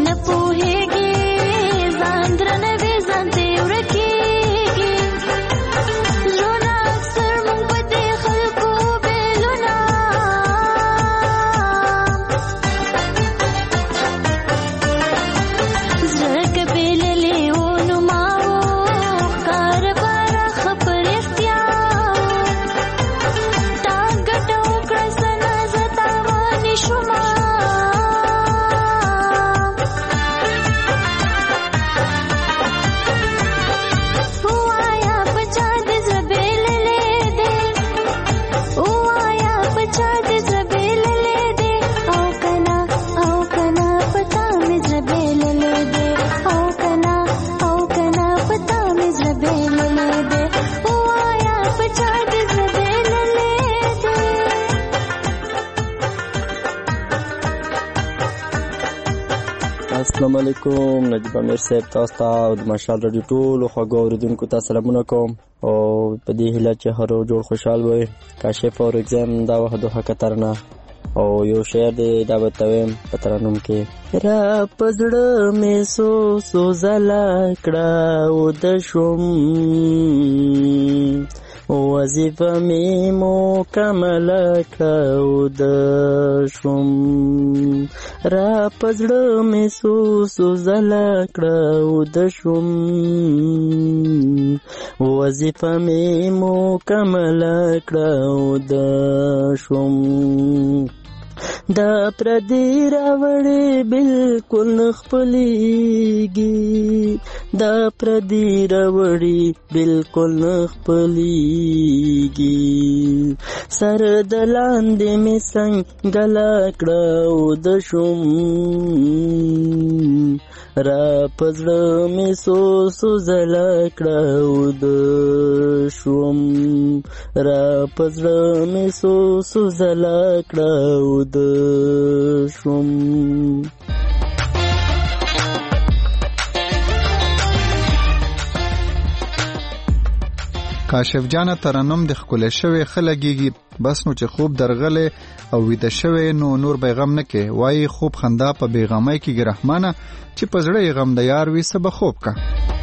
نه پوهېږي ځان درنوي ځان دې ورکېږي زړونه اکثر مونږ په دې خلکو بېلونه زړه که بېللې و نو ما و ښکار باره ښه په رښتیا تا ګټه وکړه سنه زه تاوانې شومه ووایا په چا دې زړه بېللی دی ووایا په چا دې زړه بېللی دی او که نه او که نه په تا مې زړه بېللی دی او که نه او که نه په تا مې زړه بېللی دی ووایا په چا دې زړه بېللی دی. السلام علیکم. نجیب امیر صاحب تاسو ته او د مشال رادیو ټولو خوږو اورېدونکو ته سلامونه کوم او په دې هیله چې هر جوړ خوشحال وي. کاشف اور اگزام دا وخت دوه خطرنه او یو شعر دی دا به تویم په ترنم کې را پزړه مې سو سو زلا کړه او د شوم وظیفه مې مکمل کړه او د شوم را پزړه مې سو سو زلا کړه او د شوم وظیفه مې مکمل کړه او د شوم دا پردی راوړې بالکل نه خپلېږي دا پردی راوړې بالکل نه خپلېږي سر د لاندې مې څنګه کړه او د شوم را پزړه مې سو سو زلا کړه او د شوم را پزړه مې سو سو زلا کړه او د شوم. کاشف جانه ترنم د ښکلی شوی ښه لګېږي بس نو چې خوب درغلی او ویده شوی نو نور به غم نه کې وایي خوب خندا په بېغمۍ کېږي رحمانه چې په زړه یې غم د یار وي څه به خوب کا.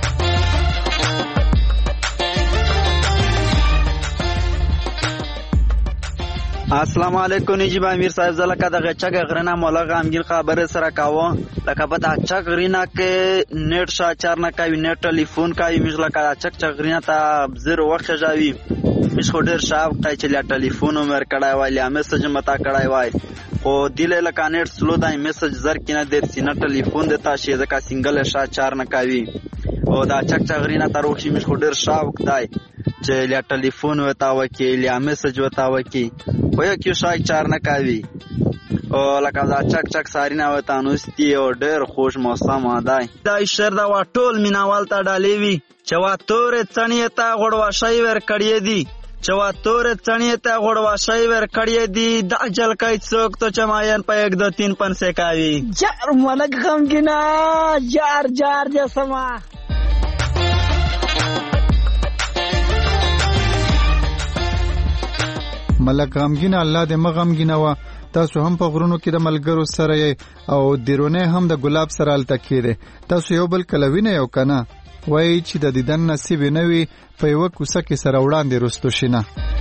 السلام علیکم. نجیب امیر صاحب زه لکه دغه چک غرنه مولا غمګین خبرې سره کوم لکه په دا چک غرینه کې نیټ شاچار نه کوي نیټ ټلیفون کوي موږ لکه دا چک چک غرینه ته زر وخت جاوي موږ خو ډېر شاو کوي چې لا ټلیفون عمر کړای وای لا میسج متا کړای وای خو دله لکه نیټ سلو دای میسج زر کینه د سینه ټلیفون د تاسو ځکه سنگل شاچار نه کوي او دا چک چک غرینه ته روخي موږ خو ډېر شاو کوي چې لا ټلیفون وتا وکي لا میسج وتا وکي خو یو کیو شای چار نه کوي او لکه دا چک چک سارینا وتا نوستي او ډېر خوش موسم دی دا شعر دا ټول میناوال ته ډالې وي چې وا تورې څنې ته غړواشای ور کړې دي چې وا تورې څنې ته غړواشای ور کړې دي دا جل کای څوک ته چماین په یک دو تین پنسه کوي جار ملک غمګینا جار جار جسما. ملک غمګینه الله دې مغمګینه وا تاسو هم په غرونو کې د ملګرو سره یې او دیرونه هم د ګلاب سره الته کېده تاسو یو بل کلوینه یو کنه وایي چې د دیدن نصیب نه وي په یو کوڅه کې سره وړاندې رستو شینه.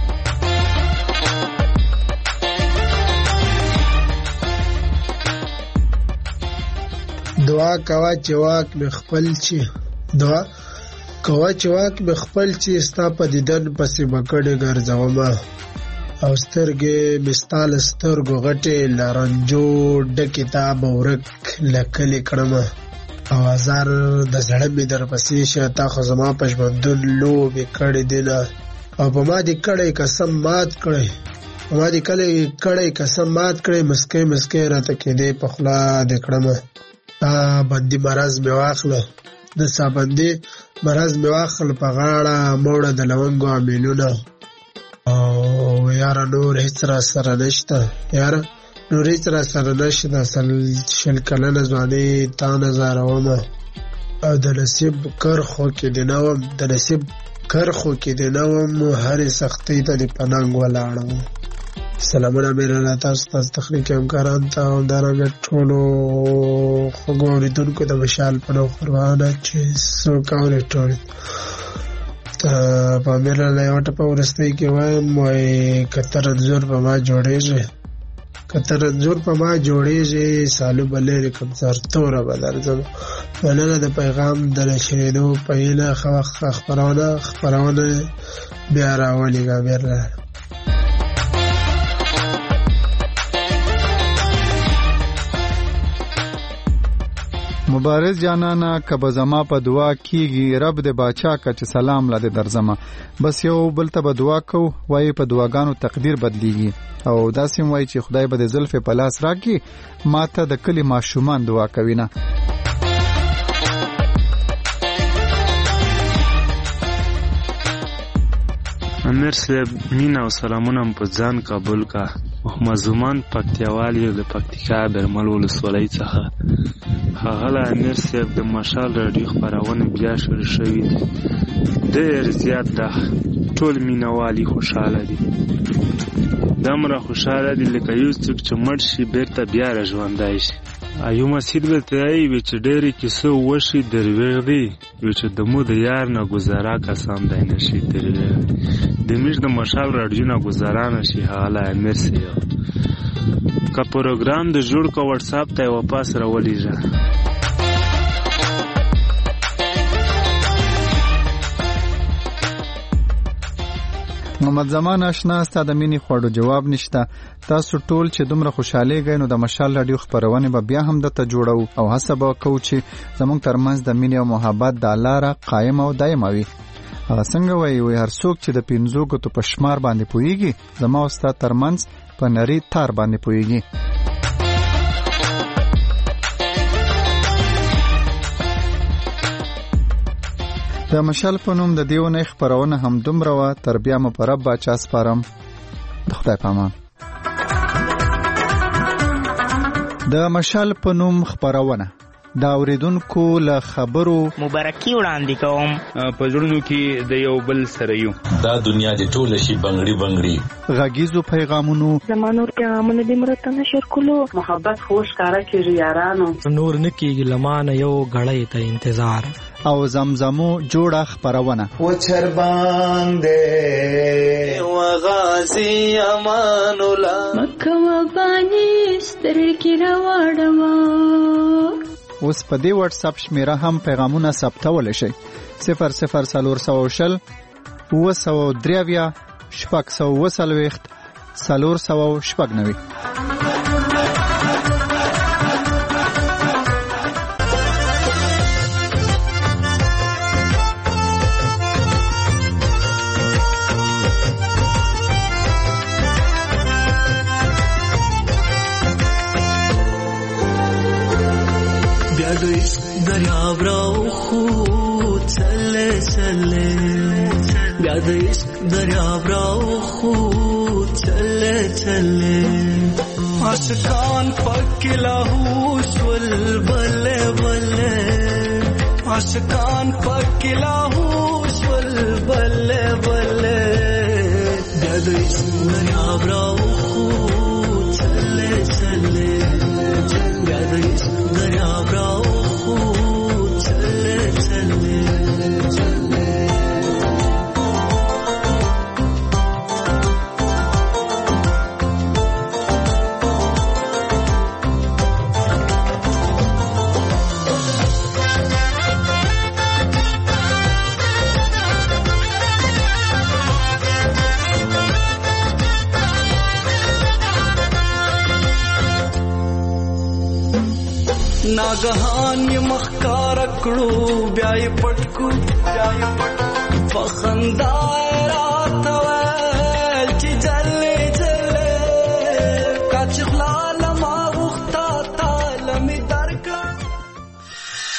دعا کوا چې واک مې خپل چی دعا کوا چې واک مې خپل چی ستا په دیدن پسې بکړې ګرځومه او سترګې مستال سترګو غټې لرنجو ډکې تا به ورک لکلې کړمه او هزار د زړه مې در پسې شه تا خو زما په ژوندون لوبې کړې دي نه او په ما دې کړی قسم مات کړی په ما دې کړی قسم مات کړی مسکۍ مسکۍ راته کېدې په خوله دې کړمه تا بندي مرض مې واخله د سابندي مرض مې واخله په غاړه موړه د لونګو امیلونه او یاره نور هیڅ را سره نشته یاره نور هیڅ را سره نشته اصل شل کلنه ځواني تا نظارومه او د نصیب کرخو کې دې نه وم د نصیب کرخو کې دې نه وم هرې سختۍ ته دې په ننګ ولاړم. سلامونه مېرمنه تاسو تاسو تخنیکي همکاران ته او همدارنګه ټولو خوږو اورېدونکو د مشال په نوم خپرونه چې څوک اوري ټول په مېرمنه یوه ټپه وروستۍ کې وایم وایي که ته رنځور په ما جوړېږې که ته رنځور په ما جوړېږې سالو به لرې کړم سرتوره به درځم. مننه د پیغام د نشرېدو په هیله ښه وخت خپرونه خپرونه بیا راولېږه مېرمنه. مبارز جانانا کبه زما په دعا کیږي رب د باچا کچ سلام لاده درځما بس یو بل ته به دعا کو وای په دعاګانو تقدیر بدلیږي او داسې وای چې خدای به د زلفې په لاس راکړي ماته د کلی ماشومان دعا کوي نه. امیر صاحب مینا او سلامونه په ځان قبول کا. محمد زمان پکتیاوالی د پکتیکا برمل ولسوالۍ څخه. هغه امیر صاحب د مشال رادیو خبرونه بیا شروع شوې ډېر زیات ده ټول مینوالي خوشاله دي دمره خوشاله دي لکه یو څوک چې مړ شي بیرته بیا راژوندی شي. ایو مسجد به تایی وی چې ډېرې کیسه وشي درویغ دی وی چې دمو د یار نه گزارا کسان دی نشي درویغ د میش د مشال رادیو نه گزارا نشي. حالا امیر صاحب کا پروګرام د جوړ کو واتس اپ ته واپس راولېږه. محمد زمان آشنا ستاسو د مینې خوړو جواب نشته. تاسو ټول چې دومره خوشاله غئ نو د مشال رادیو خبرونه به بیا هم د ته جوړو او هڅه به کوو چې زموږ ترمنځ د مینې او محبت د لاره قائم او دائم وي. هغه څنګه وایي وي هر څوک چې د پنځو ګوتو په شمار باندې پويږي زما او ستاسو ترمنځ په نری تار باندې پويږي. د مشال په نوم د دیونه خبرونه هم دومره وا تر بیا مو پر رب باچا سپارم. د خدای پامان. د مشال په نوم خبرونه دا اوریدونکو له خبرو مبارکي وړاندې کوم. په ژوندونو کې د یو بل سره یو دا دنیا د ټول شي بنگړي بنگړي غږیزو پیغامونو زمانو پیغامونه د مرته نشر کولو محبت خوش کارا کیږي یارانو نور نکیږي لمانه یو غړې ته انتظار او زمزمو جوړه خبرونه و چر باندې و غازی امان الله مکه و بانی سترګې راوړما. اوس په دې واتس اپ شمیره هم پیغامونه ثبتول شي صفر صفر سلور سو شل و سو دریویا شپږ سو وسلويخت سلور سو شپږ نوي. دریاب راو خود چله چله بیاد عشق دریاب راو خود چله چله عاشقان پک لاهوش ول بله بله عاشقان پک لاهوش ول بله بله بیاد عشق دریاب راو خود چله چله بیاد عشق دریاب راو ناګهان یې مخکار کړو بیا یې پټکو بیا یې پټ په خندا راته